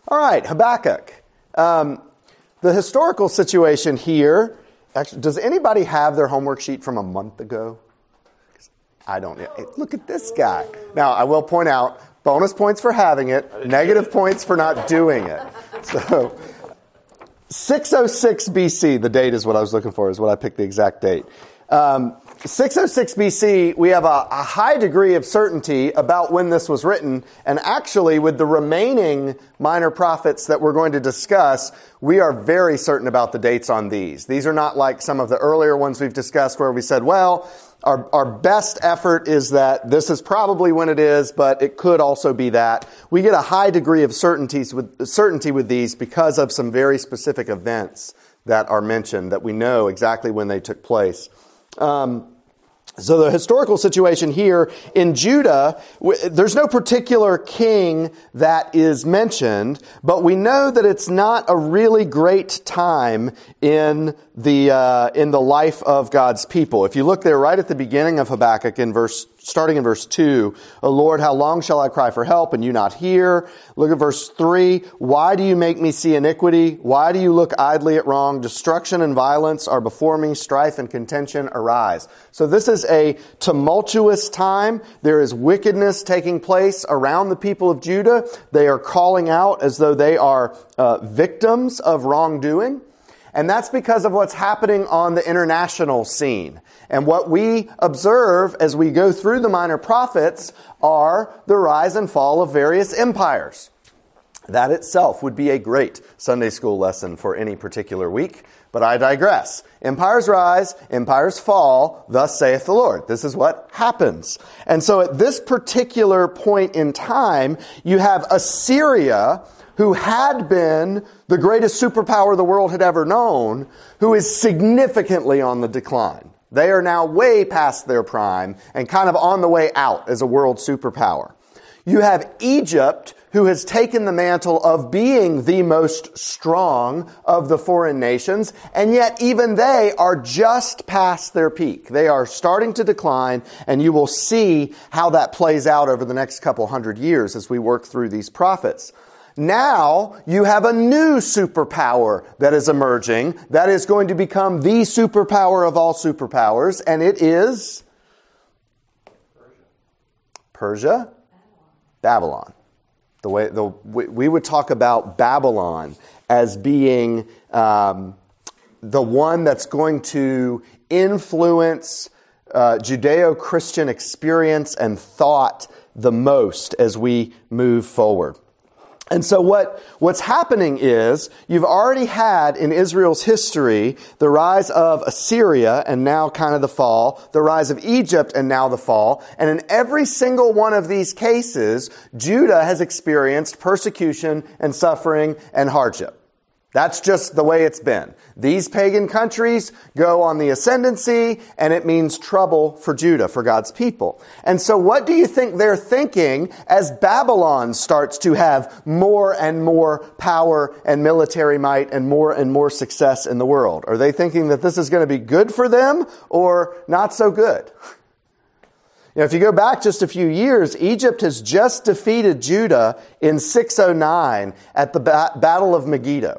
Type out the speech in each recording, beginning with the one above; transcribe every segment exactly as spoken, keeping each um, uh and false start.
All right, Habakkuk. Um, the historical situation here, actually, does anybody have their homework sheet from a month ago? I don't. Look at this guy. Now, I will point out, bonus points for having it, negative points for not doing it. So, six oh six B C, the date is what I was looking for, is what I picked the exact date. Um, six oh six B C, we have a, a high degree of certainty about when this was written, and actually with the remaining minor prophets that we're going to discuss, we are very certain about the dates on these. These are not like some of the earlier ones we've discussed where we said, well, our, our best effort is that this is probably when it is, but it could also be that. We get a high degree of certainties with, certainty with these because of some very specific events that are mentioned that we know exactly when they took place. Um, so the historical situation here in Judah, w- there's no particular king that is mentioned, but we know that it's not a really great time in the uh, in the life of God's people. If you look there right at the beginning of Habakkuk in verse starting in verse two, O Lord, how long shall I cry for help and you not hear? Look at verse three. Why do you make me see iniquity? Why do you look idly at wrong? Destruction and violence are before me. Strife and contention arise. So this is a tumultuous time. There is wickedness taking place around the people of Judah. They are calling out as though they are uh, victims of wrongdoing. And that's because of what's happening on the international scene. And what we observe as we go through the minor prophets are the rise and fall of various empires. That itself would be a great Sunday school lesson for any particular week. But I digress. Empires rise, empires fall, thus saith the Lord. This is what happens. And so at this particular point in time, you have Assyria, who had been the greatest superpower the world had ever known, who is significantly on the decline. They are now way past their prime and kind of on the way out as a world superpower. You have Egypt, who has taken the mantle of being the most strong of the foreign nations, and yet even they are just past their peak. They are starting to decline, and you will see how that plays out over the next couple hundred years as we work through these prophets. Now you have a new superpower that is emerging that is going to become the superpower of all superpowers, and it is Persia, Babylon. The way the we would talk about Babylon as being um, the one that's going to influence uh, Judeo-Christian experience and thought the most as we move forward. And so what, what's happening is you've already had in Israel's history the rise of Assyria and now kind of the fall, the rise of Egypt and now the fall. And in every single one of these cases, Judah has experienced persecution and suffering and hardship. That's just the way it's been. These pagan countries go on the ascendancy, and it means trouble for Judah, for God's people. And so what do you think they're thinking as Babylon starts to have more and more power and military might and more and more success in the world? Are they thinking that this is going to be good for them or not so good? You know, if you go back just a few years, Egypt has just defeated Judah in six oh nine at the ba- Battle of Megiddo.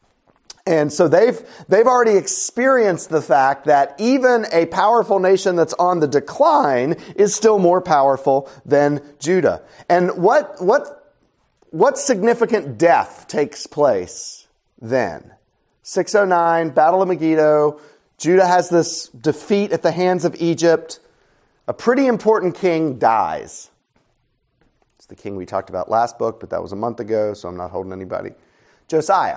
And so they've they've already experienced the fact that even a powerful nation that's on the decline is still more powerful than Judah. And what what what significant death takes place then? six oh nine, Battle of Megiddo, Judah has this defeat at the hands of Egypt. A pretty important king dies. It's the king we talked about last book, but that was a month ago, so I'm not holding anybody. Josiah.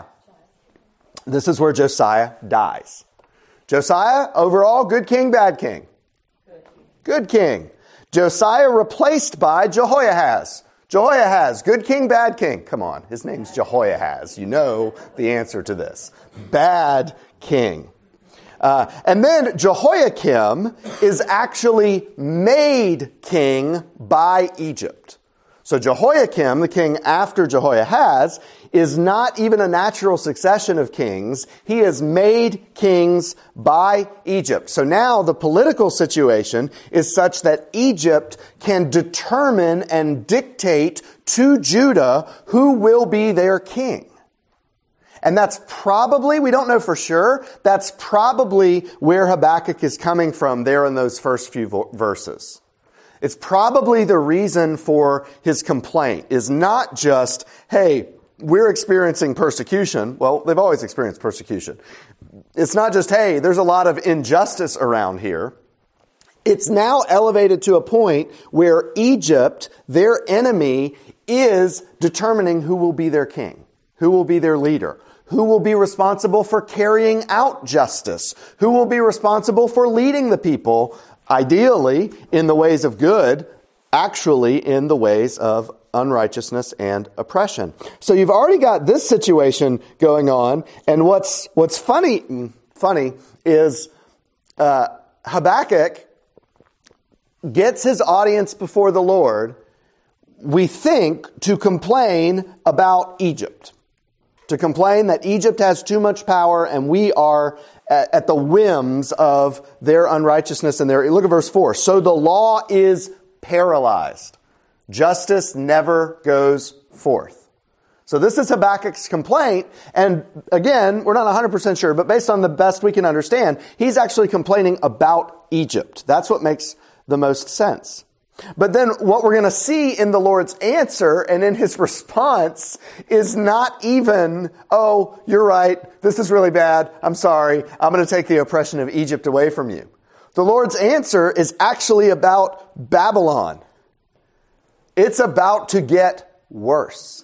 This is where Josiah dies. Josiah, overall, good king, bad king? Good king. Good king. Josiah replaced by Jehoiahaz. Jehoiahaz, good king, bad king? Come on, his name's Jehoiahaz. You know the answer to this. Bad king. Uh, and then Jehoiakim is actually made king by Egypt. So Jehoiakim, the king after Jehoiahaz, is not even a natural succession of kings. He is made kings by Egypt. So now the political situation is such that Egypt can determine and dictate to Judah who will be their king. And that's probably, we don't know for sure, that's probably where Habakkuk is coming from there in those first few vo- verses. It's probably the reason for his complaint is not just, hey, we're experiencing persecution. Well, they've always experienced persecution. It's not just, hey, there's a lot of injustice around here. It's now elevated to a point where Egypt, their enemy, is determining who will be their king, who will be their leader, who will be responsible for carrying out justice, who will be responsible for leading the people, ideally in the ways of good, actually in the ways of unrighteousness and oppression. So you've already got this situation going on, and what's what's funny funny is uh, Habakkuk gets his audience before the Lord, we think, to complain about Egypt. To complain that Egypt has too much power and we are at, at the whims of their unrighteousness and their... Look at verse four. So the law is paralyzed. Justice never goes forth. So this is Habakkuk's complaint. And again, we're not one hundred percent sure, but based on the best we can understand, he's actually complaining about Egypt. That's what makes the most sense. But then what we're going to see in the Lord's answer and in his response is not even, oh, you're right, this is really bad, I'm sorry, I'm going to take the oppression of Egypt away from you. The Lord's answer is actually about Babylon. It's about to get worse.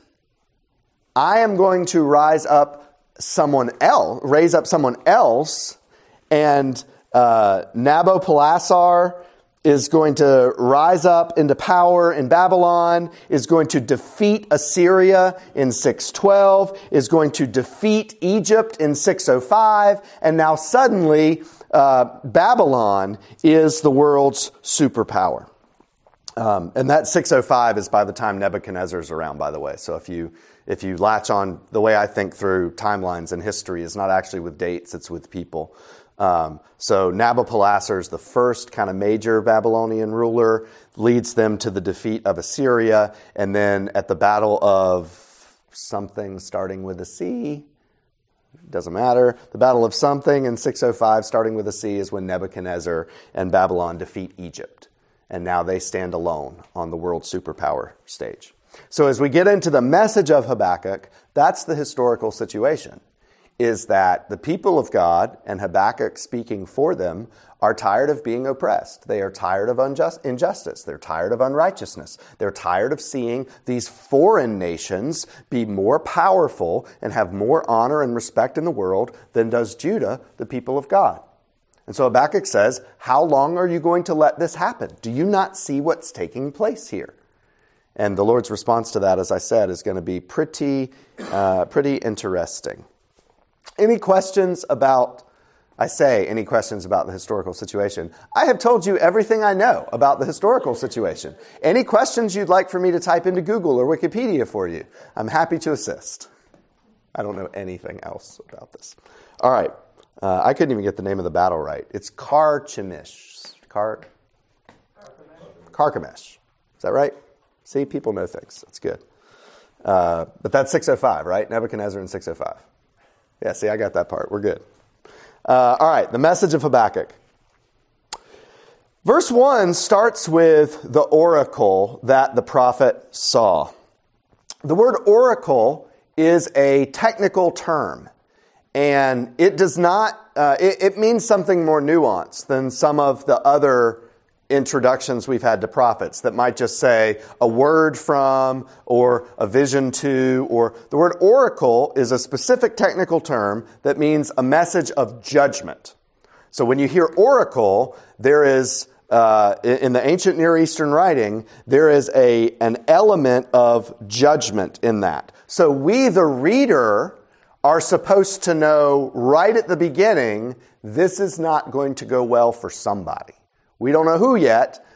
I am going to rise up someone else, raise up someone else, and uh, Nabopolassar is going to rise up into power in Babylon, is going to defeat Assyria in six twelve, is going to defeat Egypt in six oh five, and now suddenly uh, Babylon is the world's superpower. Um, and that six oh five is by the time Nebuchadnezzar's around, by the way. So if you if you latch on, the way I think through timelines and history is not actually with dates, it's with people. Um, so Nabopolassar is the first kind of major Babylonian ruler, leads them to the defeat of Assyria, and then at the Battle of something starting with a C, doesn't matter, the Battle of something in six oh five starting with a C is when Nebuchadnezzar and Babylon defeat Egypt. And now they stand alone on the world superpower stage. So as we get into the message of Habakkuk, that's the historical situation. Is that the people of God, and Habakkuk speaking for them, are tired of being oppressed. They are tired of unjust, injustice. They're tired of unrighteousness. They're tired of seeing these foreign nations be more powerful and have more honor and respect in the world than does Judah, the people of God. And so Habakkuk says, how long are you going to let this happen? Do you not see what's taking place here? And the Lord's response to that, as I said, is going to be pretty, uh, pretty interesting. Any questions about, I say, any questions about the historical situation? I have told you everything I know about the historical situation. Any questions you'd like for me to type into Google or Wikipedia for you? I'm happy to assist. I don't know anything else about this. All right. Uh, I couldn't even get the name of the battle right. It's Carchemish. Car- Carchemish. Is that right? See, people know things. That's good. Uh, but that's six oh five, right? Nebuchadnezzar in six oh five. Yeah, see, I got that part. We're good. Uh, all right, the message of Habakkuk. Verse one starts with the oracle that the prophet saw. The word oracle is a technical term, and it does not, uh, it, it means something more nuanced than some of the other introductions we've had to prophets that might just say a word from or a vision to, or the word oracle is a specific technical term that means a message of judgment. So when you hear oracle, there is, uh, in the ancient Near Eastern writing, there is a an element of judgment in that. So we, the reader, are supposed to know right at the beginning, this is not going to go well for somebody. We don't know who yet,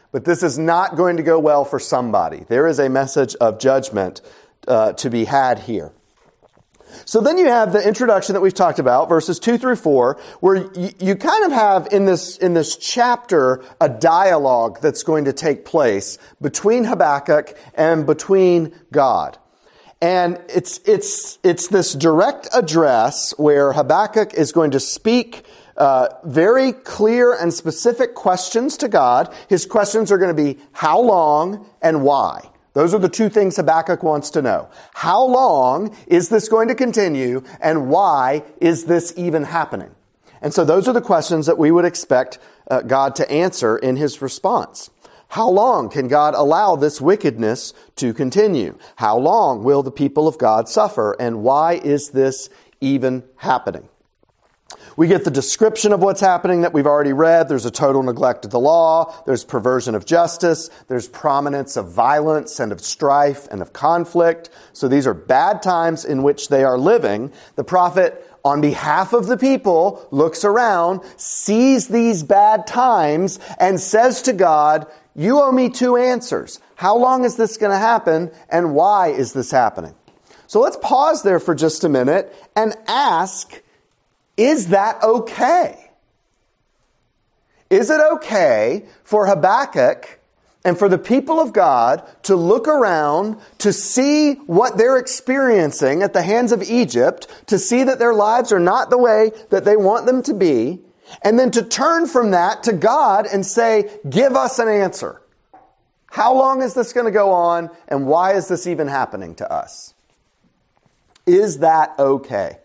But this is not going to go well for somebody. There is a message of judgment uh, to be had here. So then you have the introduction that we've talked about, verses two through four, where you, you kind of have in this, in this chapter a dialogue that's going to take place between Habakkuk and between God. And it's, it's, it's this direct address where Habakkuk is going to speak uh, very clear and specific questions to God. His questions are going to be how long and why. Those are the two things Habakkuk wants to know. How long is this going to continue, and why is this even happening? And so those are the questions that we would expect uh, God to answer in his response. How long can God allow this wickedness to continue? How long will the people of God suffer, and why is this even happening? We get the description of what's happening that we've already read. There's a total neglect of the law. There's perversion of justice. There's prominence of violence and of strife and of conflict. So these are bad times in which they are living. The prophet, on behalf of the people, looks around, sees these bad times, and says to God, you owe me two answers. How long is this going to happen, and why is this happening? So let's pause there for just a minute and ask, is that okay? Is it okay for Habakkuk and for the people of God to look around, to see what they're experiencing at the hands of Egypt, to see that their lives are not the way that they want them to be, and then to turn from that to God and say, give us an answer. How long is this going to go on, and why is this even happening to us? Is that okay?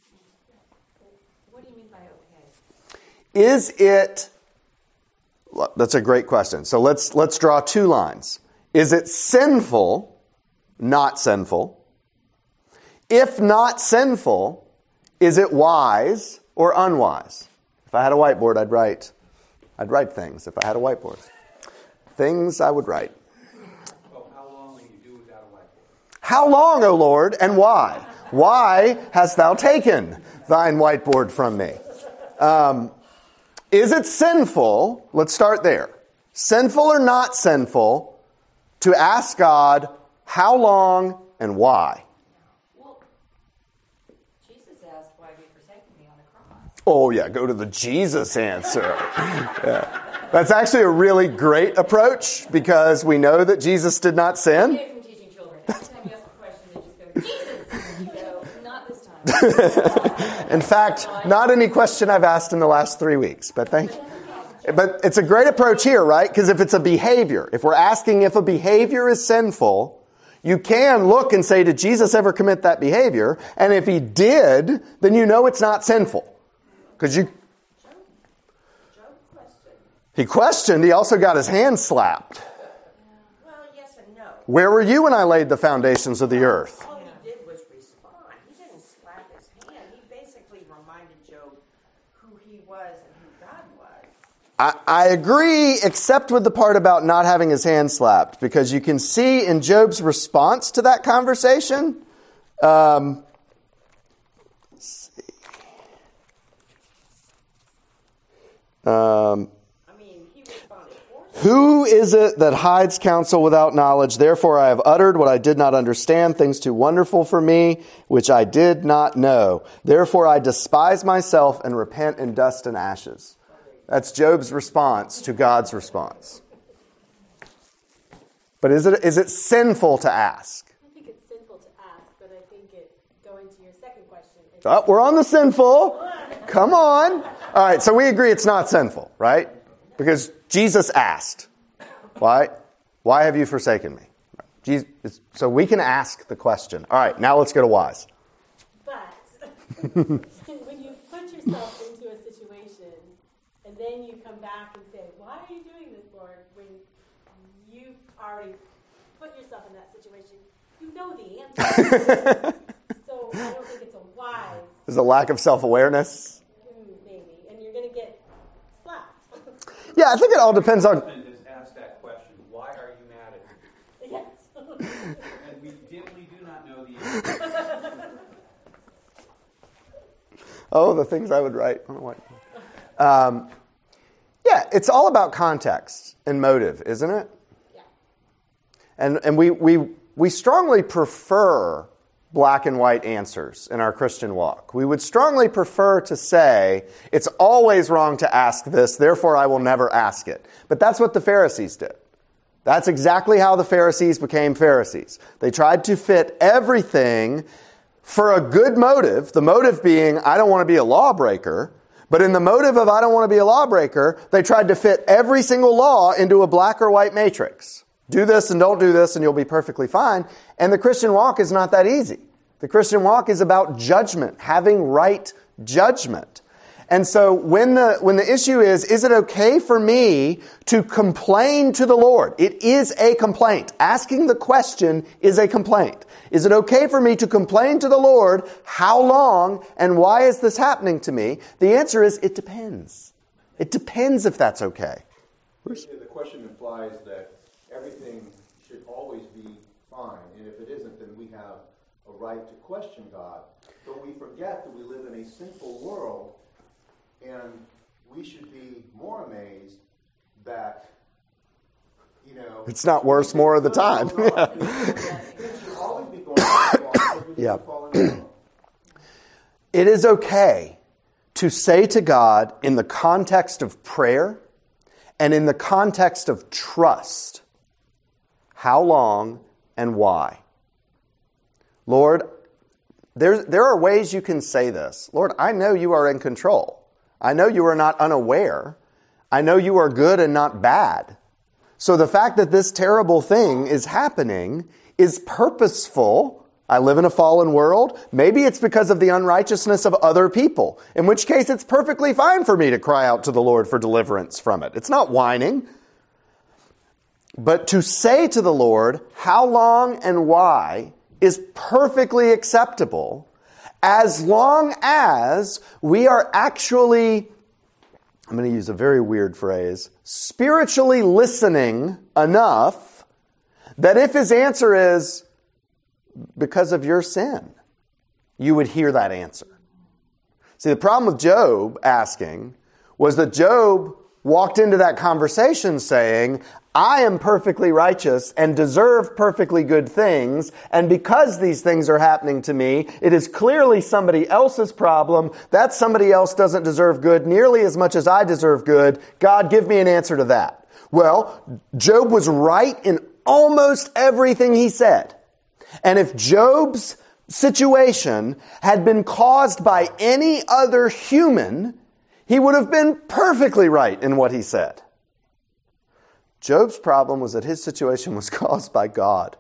Is it, that's a great question. So let's, let's draw two lines. Is it sinful, not sinful? If not sinful, is it wise or unwise? If I had a whiteboard, I'd write, I'd write things if I had a whiteboard. Things I would write. Well, how long will you do without a whiteboard? How long, O Lord, and why? Why hast thou taken thine whiteboard from me? Um, Is it sinful, let's start there, sinful or not sinful, to ask God how long and why? Well, Jesus asked, why have you forsaken me on the cross? Oh yeah, go to the Jesus answer. Yeah. That's actually a really great approach because we know that Jesus did not sin. I get it from teaching children. Every time you ask a question, they just go, Jesus! You go, not this time. In fact, not any question I've asked in the last three weeks, but thank you. But it's a great approach here, right? Because if it's a behavior, if we're asking if a behavior is sinful, you can look and say, did Jesus ever commit that behavior? And if he did, then you know it's not sinful. Because you... He questioned, he also got his hand slapped. Well, yes and no. Where were you when I laid the foundations of the earth? All he did was respond. He didn't slap his hand. He basically reminded Job who he was and who God was. I, I agree, except with the part about not having his hand slapped, because you can see in Job's response to that conversation, um, let's see. Um, Who is it that hides counsel without knowledge? Therefore I have uttered what I did not understand, things too wonderful for me, which I did not know. Therefore I despise myself and repent in dust and ashes. That's Job's response to God's response. But is it is it sinful to ask? I think it's sinful to ask, but I think it, going to your second question. Oh, we're on the sinful. Come on. All right, so we agree it's not sinful, right? Because Jesus asked, why? Why have you forsaken me? Jesus, so we can ask the question. All right, now let's go to whys. But when you put yourself into a situation and then you come back and say, why are you doing this, Lord? When you've already put yourself in that situation, you know the answer. So I don't think it's a wise. There's a lack of self-awareness. Maybe. And you're going to get slapped. Yeah, I think it all depends on... Has asked that question, why are you mad at me? Yes. And we dimly do not know the answer. Oh, the things I would write on a whiteboard. Um, yeah, it's all about context and motive, isn't it? Yeah. And and we we we strongly prefer black and white answers in our Christian walk. We would strongly prefer to say, it's always wrong to ask this, therefore I will never ask it. But that's what the Pharisees did. That's exactly how the Pharisees became Pharisees. They tried to fit everything for a good motive, the motive being, I don't want to be a lawbreaker, but in the motive of I don't want to be a lawbreaker, they tried to fit every single law into a black or white matrix. Do this and don't do this and you'll be perfectly fine. And the Christian walk is not that easy. The Christian walk is about judgment, having right judgment. And so when the when the issue is, is it okay for me to complain to the Lord? It is a complaint. Asking the question is a complaint. Is it okay for me to complain to the Lord? How long and why is this happening to me? The answer is, it depends. It depends if that's okay. The question implies that everything should always be fine, and if it isn't, then we have a right to question God. But we forget that we live in a sinful world, and we should be more amazed that, you know... It's not worse more of the time. It should always be going wrong. Yeah. It is okay to say to God in the context of prayer and in the context of trust, how long and why. Lord, there, there are ways you can say this. Lord, I know you are in control. I know you are not unaware. I know you are good and not bad. So the fact that this terrible thing is happening is purposeful. I live in a fallen world. Maybe it's because of the unrighteousness of other people, in which case it's perfectly fine for me to cry out to the Lord for deliverance from it. It's not whining. But to say to the Lord, how long and why, is perfectly acceptable as long as we are actually, I'm going to use a very weird phrase, spiritually listening enough that if his answer is because of your sin, you would hear that answer. See, the problem with Job asking was that Job walked into that conversation saying, I am perfectly righteous and deserve perfectly good things, and because these things are happening to me, it is clearly somebody else's problem. That somebody else doesn't deserve good nearly as much as I deserve good. God, give me an answer to that. Well, Job was right in almost everything he said. And if Job's situation had been caused by any other human, he would have been perfectly right in what he said. Job's problem was that his situation was caused by God.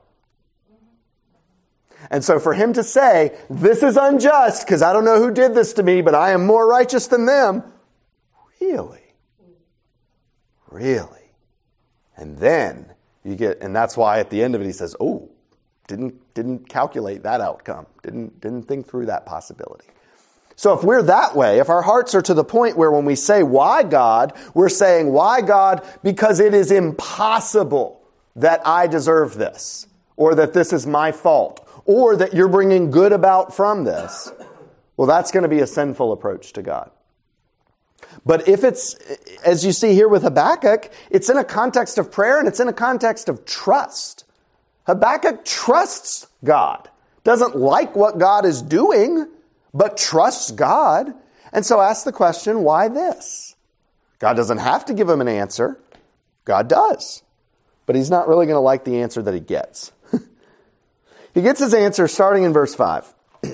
And so for him to say, this is unjust because I don't know who did this to me, but I am more righteous than them. Really? Really? And then you get, and that's why at the end of it he says, oh, didn't, didn't calculate that outcome. Didn't, didn't think through that possibility. So if we're that way, if our hearts are to the point where when we say, why God, we're saying, why God, because it is impossible that I deserve this, or that this is my fault, or that you're bringing good about from this, well, that's going to be a sinful approach to God. But if it's, as you see here with Habakkuk, it's in a context of prayer and it's in a context of trust. Habakkuk trusts God, doesn't like what God is doing, but trusts God. And so asks the question, why this? God doesn't have to give him an answer. God does. But he's not really going to like the answer that he gets. He gets his answer starting in verse five.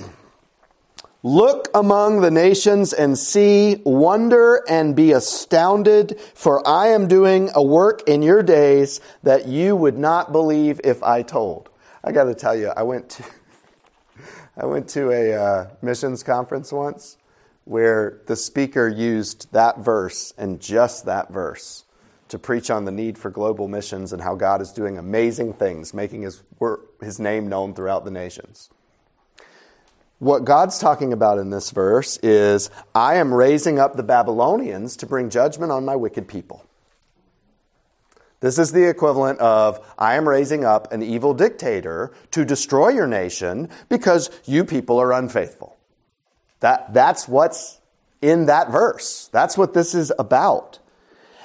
Look among the nations and see, wonder and be astounded, for I am doing a work in your days that you would not believe if I told. I got to tell you, I went to... I went to a uh, missions conference once where the speaker used that verse and just that verse to preach on the need for global missions and how God is doing amazing things, making his work, his name known throughout the nations. What God's talking about in this verse is, I am raising up the Babylonians to bring judgment on my wicked people. This is the equivalent of, I am raising up an evil dictator to destroy your nation because you people are unfaithful. That, that's what's in that verse. That's what this is about.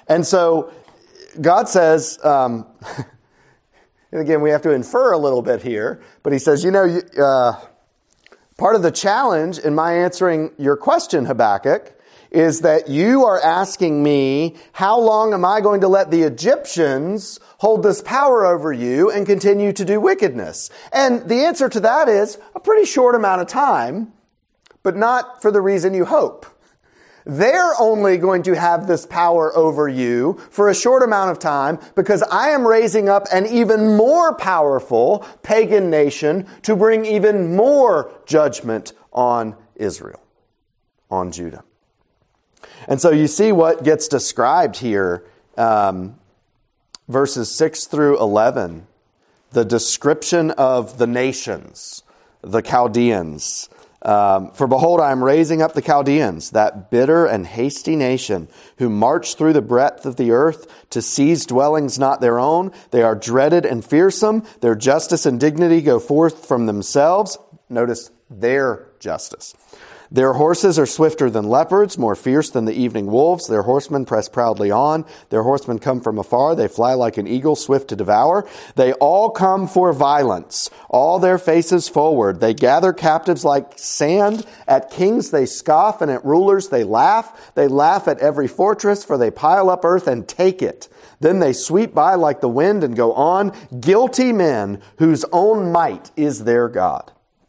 And so God says, um, and again, we have to infer a little bit here, but he says, you know, uh, part of the challenge in my answering your question, Habakkuk, is that you are asking me, how long am I going to let the Egyptians hold this power over you and continue to do wickedness? And the answer to that is a pretty short amount of time, but not for the reason you hope. They're only going to have this power over you for a short amount of time because I am raising up an even more powerful pagan nation to bring even more judgment on Israel, on Judah. And so you see what gets described here, um, verses six through eleven, the description of the nations, the Chaldeans. Um, For behold, I am raising up the Chaldeans, that bitter and hasty nation, who march through the breadth of the earth to seize dwellings not their own. They are dreaded and fearsome. Their justice and dignity go forth from themselves. Notice their justice. Their horses are swifter than leopards, more fierce than the evening wolves. Their horsemen press proudly on. Their horsemen come from afar. They fly like an eagle, swift to devour. They all come for violence, all their faces forward. They gather captives like sand. At kings they scoff, and at rulers they laugh. They laugh at every fortress, for they pile up earth and take it. Then they sweep by like the wind and go on, guilty men whose own might is their God.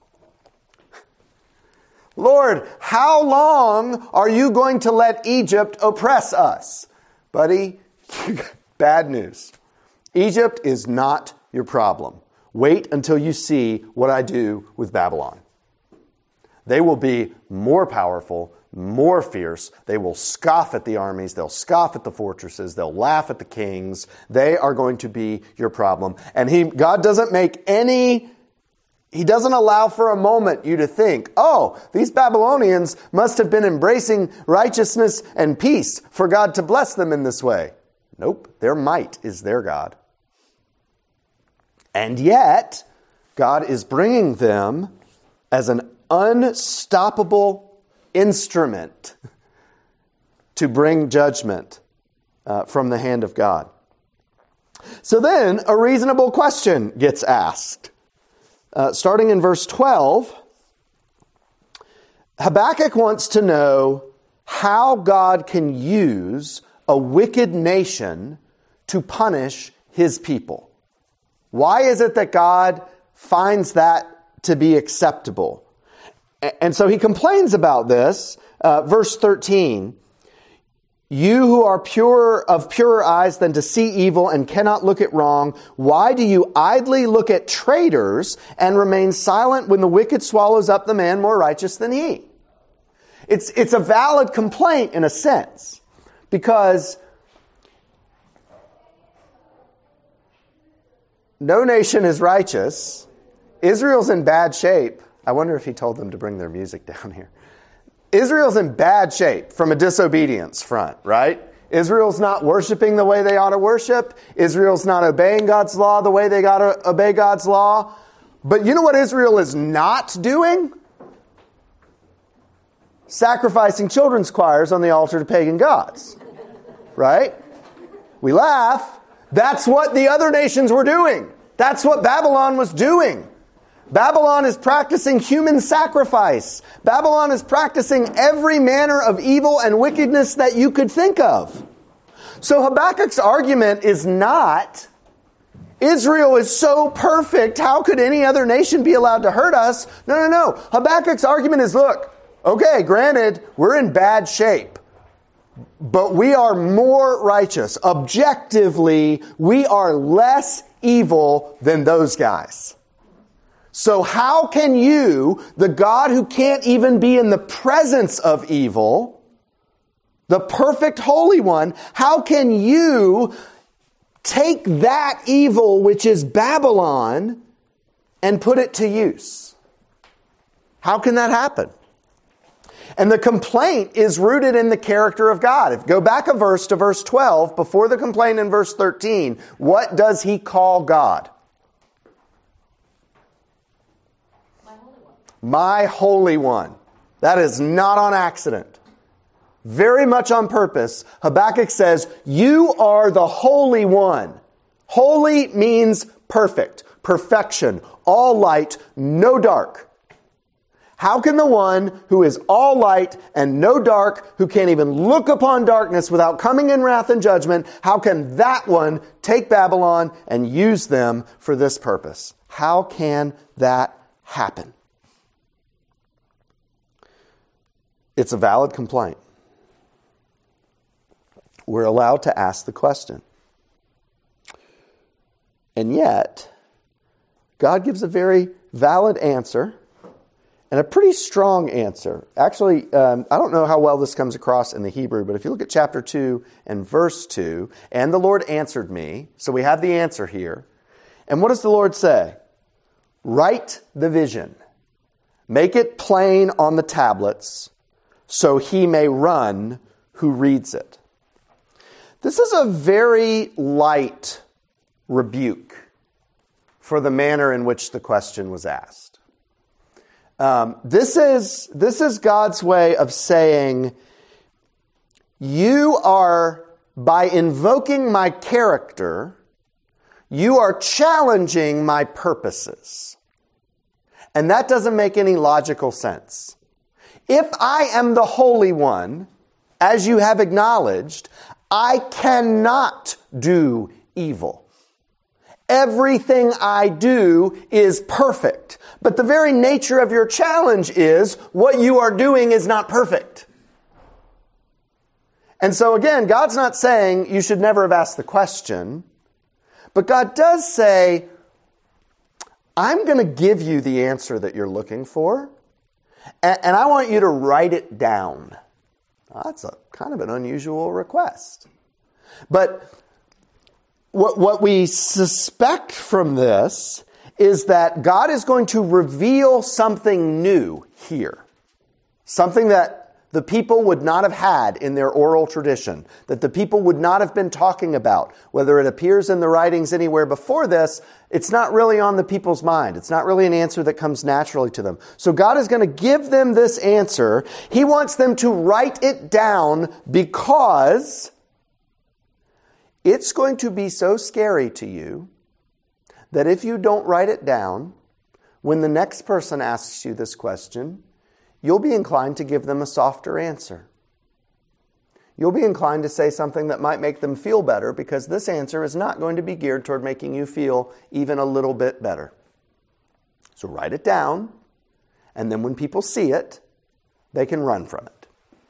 Lord, how long are you going to let Egypt oppress us? Buddy, bad news. Egypt is not your problem. Wait until you see what I do with Babylon. They will be more powerful, more fierce. They will scoff at the armies. They'll scoff at the fortresses. They'll laugh at the kings. They are going to be your problem. And he, God doesn't make any He doesn't allow for a moment you to think, oh, these Babylonians must have been embracing righteousness and peace for God to bless them in this way. Nope, their might is their God. And yet, God is bringing them as an unstoppable instrument to bring judgment uh, from the hand of God. So then, a reasonable question gets asked. Uh, starting in verse twelve, Habakkuk wants to know how God can use a wicked nation to punish his people. Why is it that God finds that to be acceptable? And so he complains about this. Uh, verse thirteen, you who are pure of purer eyes than to see evil and cannot look at wrong, why do you idly look at traitors and remain silent when the wicked swallows up the man more righteous than he? It's, it's a valid complaint in a sense, because no nation is righteous. Israel's in bad shape. I wonder if he told them to bring their music down here. Israel's in bad shape from a disobedience front, right? Israel's not worshiping the way they ought to worship. Israel's not obeying God's law the way they got to obey God's law. But you know what Israel is not doing? Sacrificing children's choirs on the altar to pagan gods, right? We laugh. That's what the other nations were doing. That's what Babylon was doing. Babylon is practicing human sacrifice. Babylon is practicing every manner of evil and wickedness that you could think of. So Habakkuk's argument is not, Israel is so perfect, how could any other nation be allowed to hurt us? No, no, no. Habakkuk's argument is, look, okay, granted, we're in bad shape, but we are more righteous. Objectively, we are less evil than those guys. So how can you, the God who can't even be in the presence of evil, the perfect Holy One, how can you take that evil, which is Babylon, and put it to use? How can that happen? And the complaint is rooted in the character of God. If go back a verse to verse twelve, before the complaint in verse thirteen, what does he call God? My Holy One. That is not on accident. very much on purpose, Habakkuk says, you are the Holy One. Holy means perfect, perfection, all light, no dark. How can the one who is all light and no dark, who can't even look upon darkness without coming in wrath and judgment, how can that one take Babylon and use them for this purpose? How can that happen? It's a valid complaint. We're allowed to ask the question. And yet, God gives a very valid answer, and a pretty strong answer. Actually, um, I don't know how well this comes across in the Hebrew, but if you look at chapter two and verse two, and the Lord answered me, so we have the answer here. And what does the Lord say? Write the vision. Make it plain on the tablets, so he may run who reads it. This is a very light rebuke for the manner in which the question was asked. Um, this is, this is God's way of saying, you are, by invoking my character, you are challenging my purposes. And that doesn't make any logical sense. If I am the Holy One, as you have acknowledged, I cannot do evil. Everything I do is perfect. But the very nature of your challenge is what you are doing is not perfect. And so again, God's not saying you should never have asked the question, but God does say, I'm going to give you the answer that you're looking for, and I want you to write it down. That's a kind of an unusual request. But what, what we suspect from this is that God is going to reveal something new here. Something that the people would not have had in their oral tradition, that the people would not have been talking about. Whether it appears in the writings anywhere before this, it's not really on the people's mind. It's not really an answer that comes naturally to them. So God is going to give them this answer. He wants them to write it down because it's going to be so scary to you that if you don't write it down, when the next person asks you this question, you'll be inclined to give them a softer answer. You'll be inclined to say something that might make them feel better because this answer is not going to be geared toward making you feel even a little bit better. So write it down, and then when people see it, they can run from it.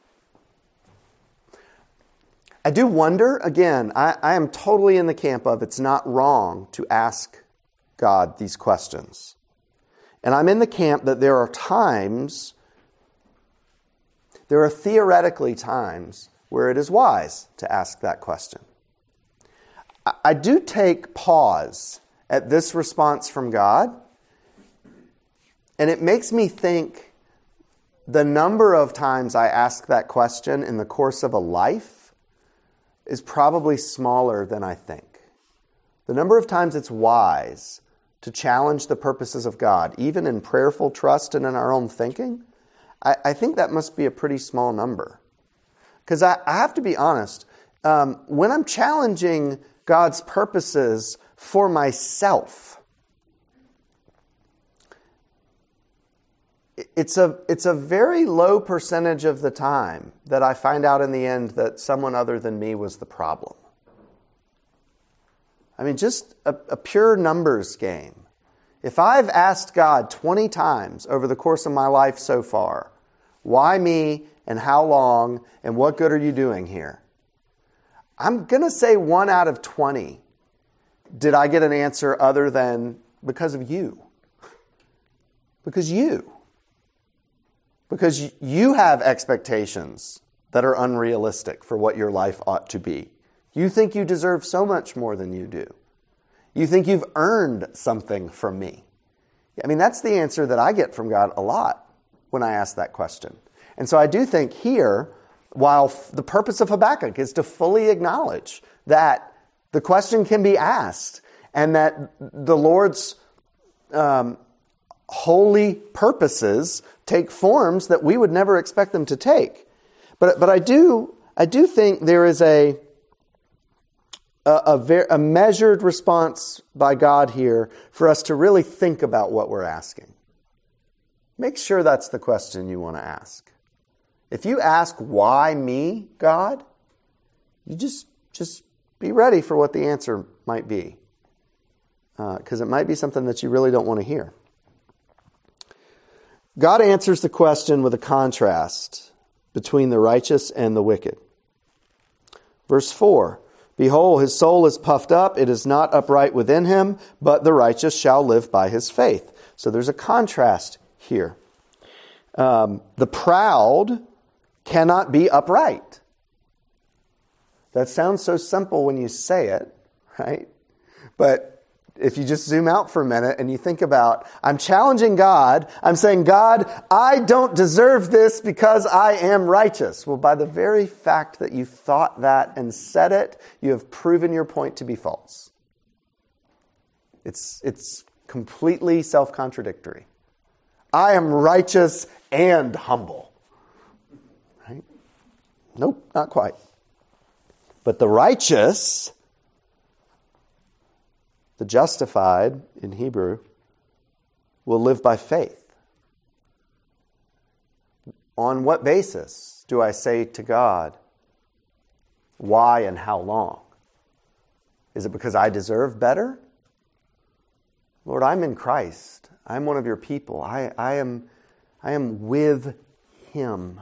I do wonder, again, I, I am totally in the camp of it's not wrong to ask God these questions. And I'm in the camp that there are times, there are theoretically times where it is wise to ask that question. I, I do take pause at this response from God, and it makes me think the number of times I ask that question in the course of a life is probably smaller than I think. The number of times it's wise to challenge the purposes of God, even in prayerful trust and in our own thinking, I, I think that must be a pretty small number. Because I, I have to be honest, um, when I'm challenging God's purposes for myself, It's a, it's a very low percentage of the time that I find out in the end that someone other than me was the problem. I mean, just a, a pure numbers game. If I've asked God twenty times over the course of my life so far, why me and how long and what good are you doing here? I'm going to say one out of twenty. Did I get an answer other than because of you? Because you. Because you have expectations that are unrealistic for what your life ought to be. You think you deserve so much more than you do. You think you've earned something from me. I mean, that's the answer that I get from God a lot when I ask that question. And so I do think here, while the purpose of Habakkuk is to fully acknowledge that the question can be asked and that the Lord's um, holy purposes take forms that we would never expect them to take. But but I do I do think there is a a, a, ver, a measured response by God here for us to really think about what we're asking. Make sure that's the question you want to ask. If you ask, why me, God? You just just be ready for what the answer might be. Because uh, it might be something that you really don't want to hear. God answers the question with a contrast between the righteous and the wicked. Verse four, behold, his soul is puffed up, it is not upright within him, but the righteous shall live by his faith. So there's a contrast here. Um, the proud cannot be upright. That sounds so simple when you say it, right? But if you just zoom out for a minute and you think about, I'm challenging God, I'm saying, God, I don't deserve this because I am righteous. Well, by the very fact that you thought that and said it, you have proven your point to be false. It's, it's completely self-contradictory. I am righteous and humble. Right? Nope, not quite. But the righteous, the justified in Hebrew, will live by faith. On what basis do I say to God, why and how long? Is it because I deserve better? Lord, I'm in Christ. I'm one of your people. I, I am, I am with him.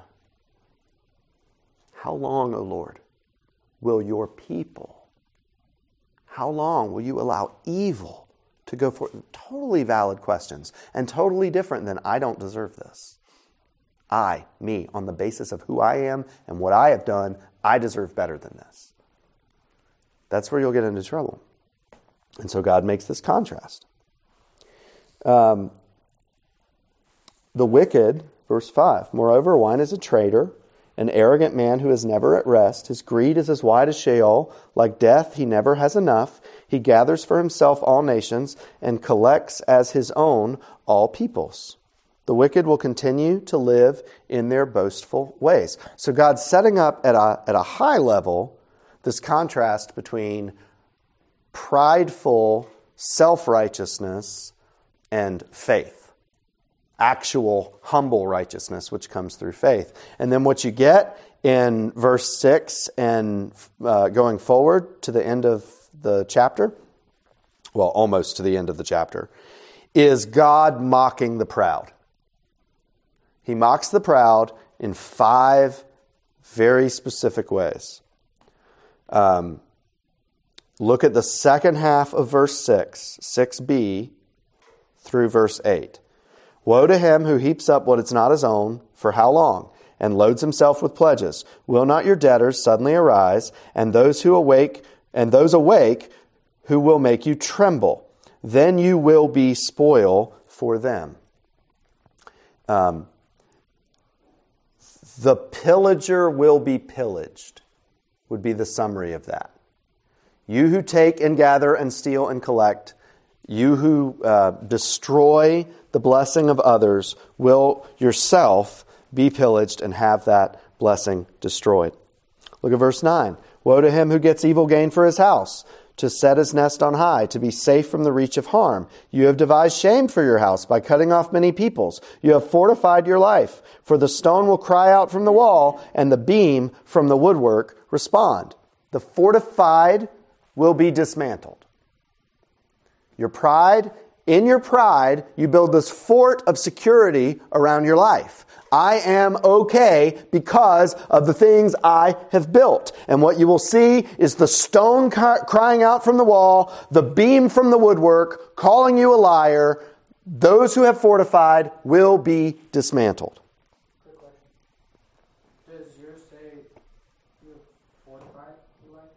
How long, O Lord, will your people, how long will you allow evil to go forth? Totally valid questions and totally different than I don't deserve this. I, me, on the basis of who I am and what I have done, I deserve better than this. That's where you'll get into trouble. And so God makes this contrast. Um, the wicked, verse five, moreover, wine is a traitor, an arrogant man who is never at rest. His greed is as wide as Sheol. Like death, he never has enough. He gathers for himself all nations and collects as his own all peoples. The wicked will continue to live in their boastful ways. So God's setting up at a, at a high level this contrast between prideful self-righteousness and faith. Actual humble righteousness, which comes through faith. And then what you get in verse six and uh, going forward to the end of the chapter, well, almost to the end of the chapter, is God mocking the proud. He mocks the proud in five very specific ways. Um, look at the second half of verse six, six b, through verse eight. Woe to him who heaps up what is not his own, for how long? And loads himself with pledges. Will not your debtors suddenly arise, and those who awake, and those awake who will make you tremble? Then you will be spoil for them. Um, the pillager will be pillaged, would be the summary of that. You who take and gather and steal and collect, you who uh, destroy the blessing of others, will yourself be pillaged and have that blessing destroyed. Look at verse nine. Woe to him who gets evil gain for his house, to set his nest on high, to be safe from the reach of harm. You have devised shame for your house by cutting off many peoples. You have fortified your life, for the stone will cry out from the wall, and the beam from the woodwork respond. The fortified will be dismantled. Your pride, in your pride, you build this fort of security around your life. I am okay because of the things I have built. And what you will see is the stone crying out from the wall, the beam from the woodwork, calling you a liar. Those who have fortified will be dismantled. Quick question. Does yours say you have fortified your life?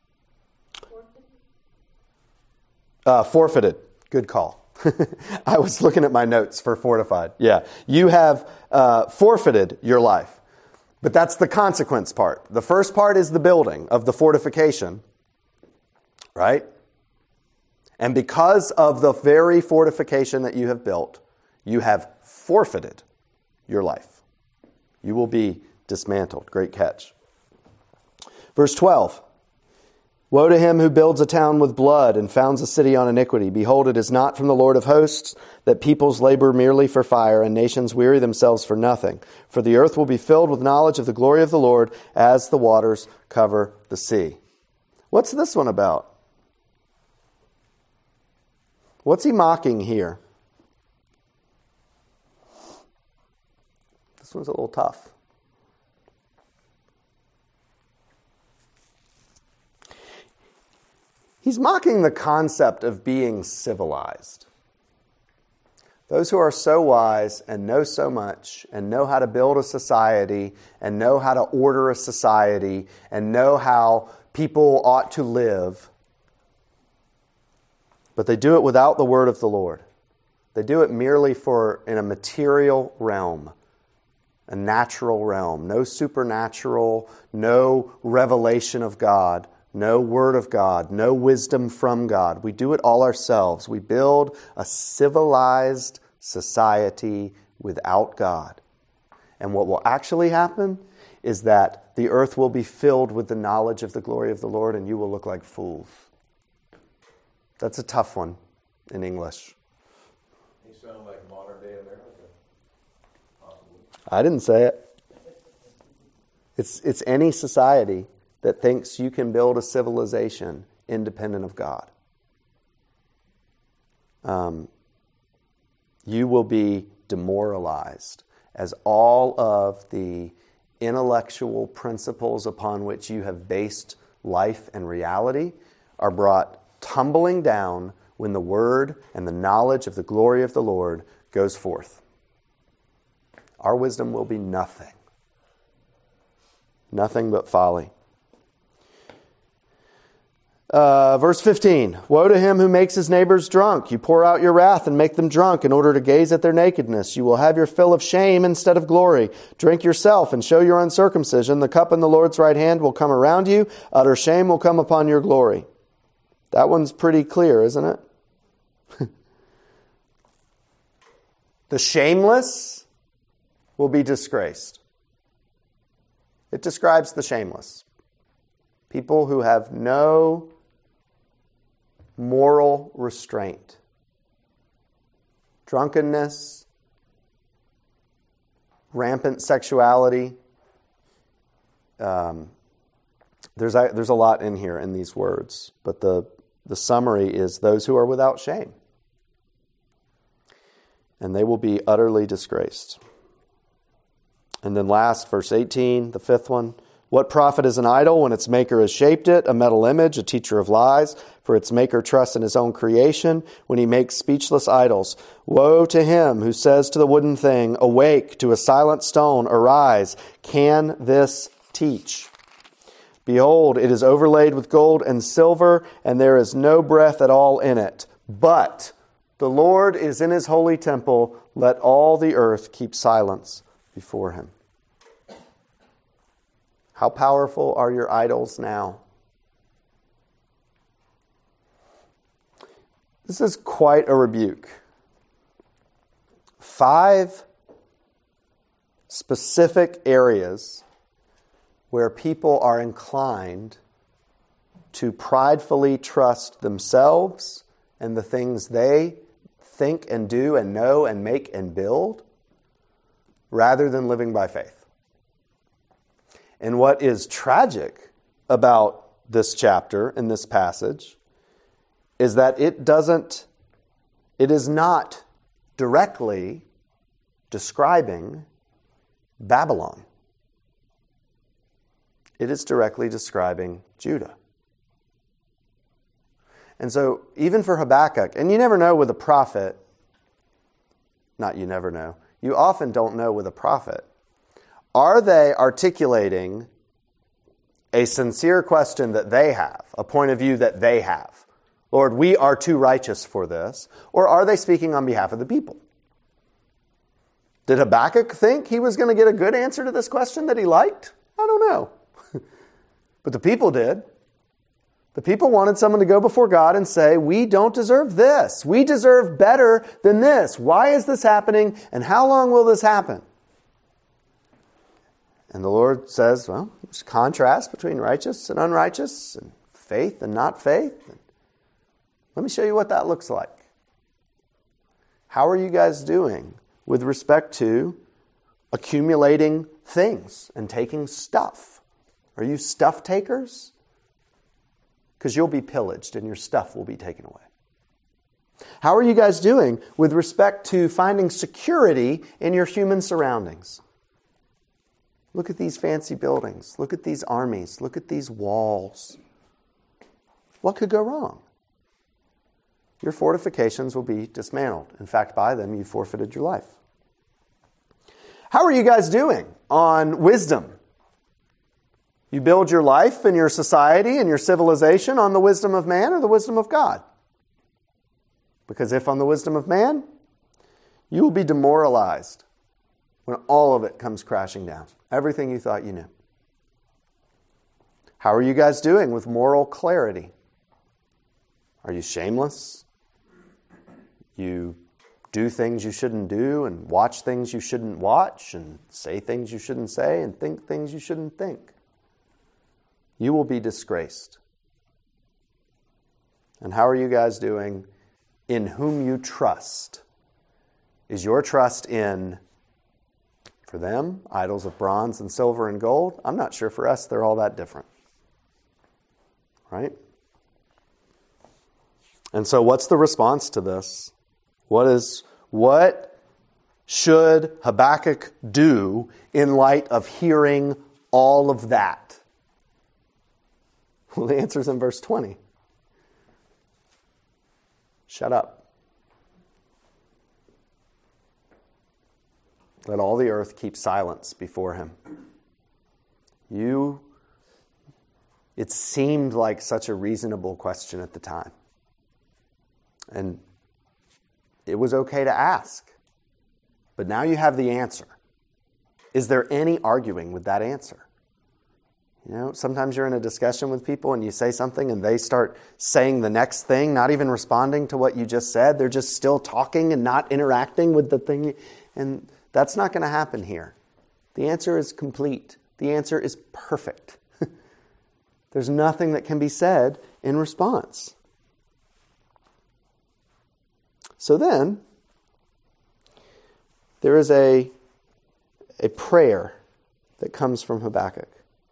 Uh, forfeited. Good call. I was looking at my notes for fortified. Yeah. You have uh, forfeited your life. But that's the consequence part. The first part is the building of the fortification. Right? And because of the very fortification that you have built, you have forfeited your life. You will be dismantled. Great catch. Verse twelve. Woe to him who builds a town with blood and founds a city on iniquity. Behold, it is not from the Lord of hosts that peoples labor merely for fire and nations weary themselves for nothing. For the earth will be filled with knowledge of the glory of the Lord as the waters cover the sea. What's this one about? What's he mocking here? This one's a little tough. He's mocking the concept of being civilized. Those who are so wise and know so much and know how to build a society and know how to order a society and know how people ought to live, but they do it without the word of the Lord. They do it merely for in a material realm, a natural realm, no supernatural, no revelation of God. No word of God, no wisdom from God. We do it all ourselves. We build a civilized society without God. And what will actually happen is that the earth will be filled with the knowledge of the glory of the Lord, and you will look like fools. That's a tough one in English. You sound like modern day America. Possibly. I didn't say it. It's, it's any society that thinks you can build a civilization independent of God. Um, you will be demoralized as all of the intellectual principles upon which you have based life and reality are brought tumbling down when the word and the knowledge of the glory of the Lord goes forth. Our wisdom will be nothing. Nothing but folly. Uh, verse fifteen, woe to him who makes his neighbors drunk. You pour out your wrath and make them drunk in order to gaze at their nakedness. You will have your fill of shame instead of glory. Drink yourself and show your uncircumcision. The cup in the Lord's right hand will come around you. Utter shame will come upon your glory. That one's pretty clear, isn't it? The shameless will be disgraced. It describes the shameless. People who have no moral restraint. Drunkenness, rampant sexuality. Um, there's, a, there's a lot in here in these words, but the, the summary is those who are without shame. And they will be utterly disgraced. And then last, verse eighteen, the fifth one. What profit is an idol when its maker has shaped it, a metal image, a teacher of lies? For its maker trusts in his own creation when he makes speechless idols. Woe to him who says to the wooden thing, awake, to a silent stone, arise. Can this teach? Behold, it is overlaid with gold and silver, and there is no breath at all in it. But the Lord is in his holy temple. Let all the earth keep silence before him. How powerful are your idols now? This is quite a rebuke. Five specific areas where people are inclined to pridefully trust themselves and the things they think and do and know and make and build, rather than living by faith. And what is tragic about this chapter and this passage is that it doesn't, it is not directly describing Babylon. It is directly describing Judah. And so even for Habakkuk, and you never know with a prophet, not you never know, you often don't know with a prophet, are they articulating a sincere question that they have, a point of view that they have? Lord, we are too righteous for this. Or are they speaking on behalf of the people? Did Habakkuk think he was going to get a good answer to this question that he liked? I don't know. But the people did. The people wanted someone to go before God and say, we don't deserve this. We deserve better than this. Why is this happening? And how long will this happen? And the Lord says, well, there's a contrast between righteous and unrighteous, and faith and not faith. Let me show you what that looks like. How are you guys doing with respect to accumulating things and taking stuff? Are you stuff takers? Because you'll be pillaged and your stuff will be taken away. How are you guys doing with respect to finding security in your human surroundings? Look at these fancy buildings. Look at these armies. Look at these walls. What could go wrong? Your fortifications will be dismantled. In fact, by them, you forfeited your life. How are you guys doing on wisdom? You build your life and your society and your civilization on the wisdom of man or the wisdom of God? Because if on the wisdom of man, you will be demoralized when all of it comes crashing down. Everything you thought you knew. How are you guys doing with moral clarity? Are you shameless? You do things you shouldn't do and watch things you shouldn't watch and say things you shouldn't say and think things you shouldn't think. You will be disgraced. And how are you guys doing in whom you trust? Is your trust in, for them, idols of bronze and silver and gold? I'm not sure for us they're all that different. Right? And so what's the response to this? What is what should Habakkuk do in light of hearing all of that? Well, the answer's in verse twenty. Shut up. Let all the earth keep silence before him. You, it seemed like such a reasonable question at the time. And it was okay to ask. But now you have the answer. Is there any arguing with that answer? You know, sometimes you're in a discussion with people and you say something and they start saying the next thing, not even responding to what you just said. They're just still talking and not interacting with the thing. And that's not going to happen here. The answer is complete. The answer is perfect. There's nothing that can be said in response. So then, there is a, a prayer that comes from Habakkuk.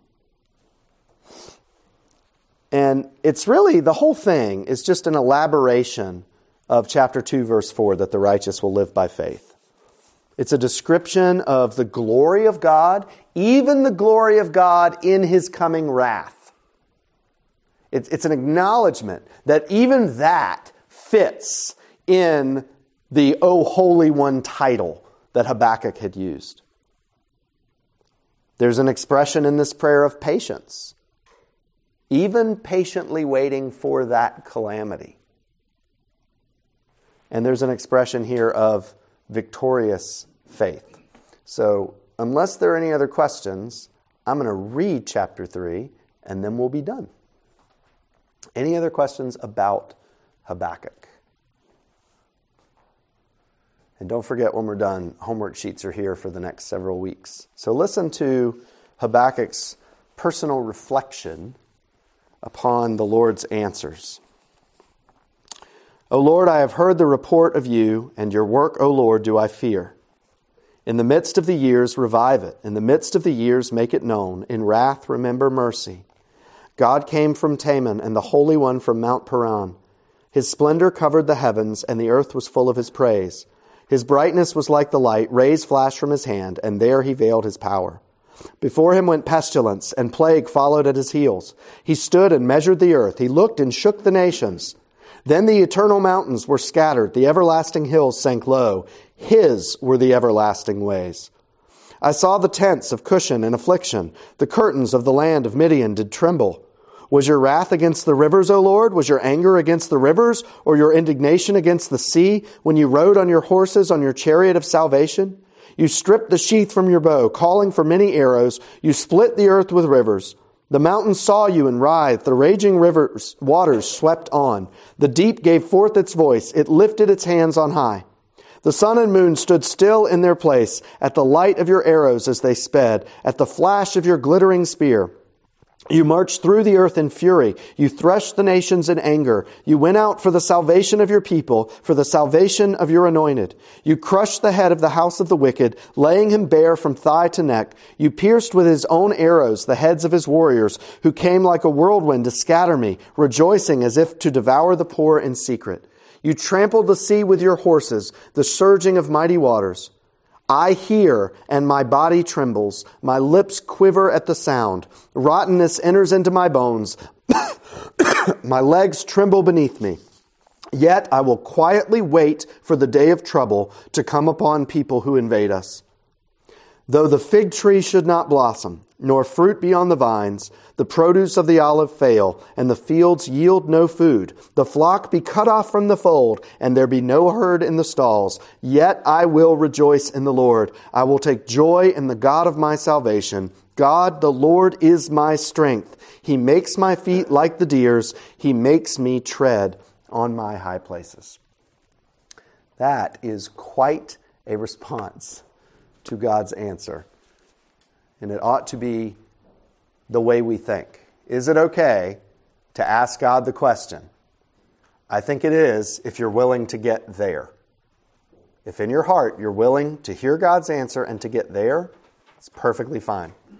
And it's really, the whole thing is just an elaboration of chapter two, verse four, that the righteous will live by faith. It's a description of the glory of God, even the glory of God in his coming wrath. It's, it's an acknowledgement that even that fits in the O Holy One title that Habakkuk had used. There's an expression in this prayer of patience, even patiently waiting for that calamity. And there's an expression here of victorious faith. So, unless there are any other questions, I'm going to read chapter three, and then we'll be done. Any other questions about Habakkuk? And don't forget, when we're done, homework sheets are here for the next several weeks. So listen to Habakkuk's personal reflection upon the Lord's answers. O Lord, I have heard the report of you, and your work, O Lord, do I fear. In the midst of the years, revive it. In the midst of the years, make it known. In wrath, remember mercy. God came from Teman, and the Holy One from Mount Paran. His splendor covered the heavens, and the earth was full of his praise. His brightness was like the light, rays flashed from his hand, and there he veiled his power. Before him went pestilence, and plague followed at his heels. He stood and measured the earth. He looked and shook the nations. Then the eternal mountains were scattered. The everlasting hills sank low. His were the everlasting ways. I saw the tents of Cushan in affliction. The curtains of the land of Midian did tremble. Was your wrath against the rivers, O Lord? Was your anger against the rivers, or your indignation against the sea, when you rode on your horses on your chariot of salvation? You stripped the sheath from your bow, calling for many arrows. You split the earth with rivers. The mountains saw you and writhed. The raging rivers, waters swept on. The deep gave forth its voice. It lifted its hands on high. The sun and moon stood still in their place at the light of your arrows as they sped, at the flash of your glittering spear. You marched through the earth in fury. You threshed the nations in anger. You went out for the salvation of your people, for the salvation of your anointed. You crushed the head of the house of the wicked, laying him bare from thigh to neck. You pierced with his own arrows the heads of his warriors, who came like a whirlwind to scatter me, rejoicing as if to devour the poor in secret. You trampled the sea with your horses, the surging of mighty waters. I hear, and my body trembles. My lips quiver at the sound. Rottenness enters into my bones. My legs tremble beneath me. Yet I will quietly wait for the day of trouble to come upon people who invade us. Though the fig tree should not blossom, nor fruit be on the vines, the produce of the olive fail, and the fields yield no food, the flock be cut off from the fold, and there be no herd in the stalls, yet I will rejoice in the Lord. I will take joy in the God of my salvation. God, the Lord, is my strength. He makes my feet like the deer's. He makes me tread on my high places. That is quite a response to God's answer. And it ought to be the way we think. Is it okay to ask God the question? I think it is if you're willing to get there. If in your heart you're willing to hear God's answer and to get there, it's perfectly fine.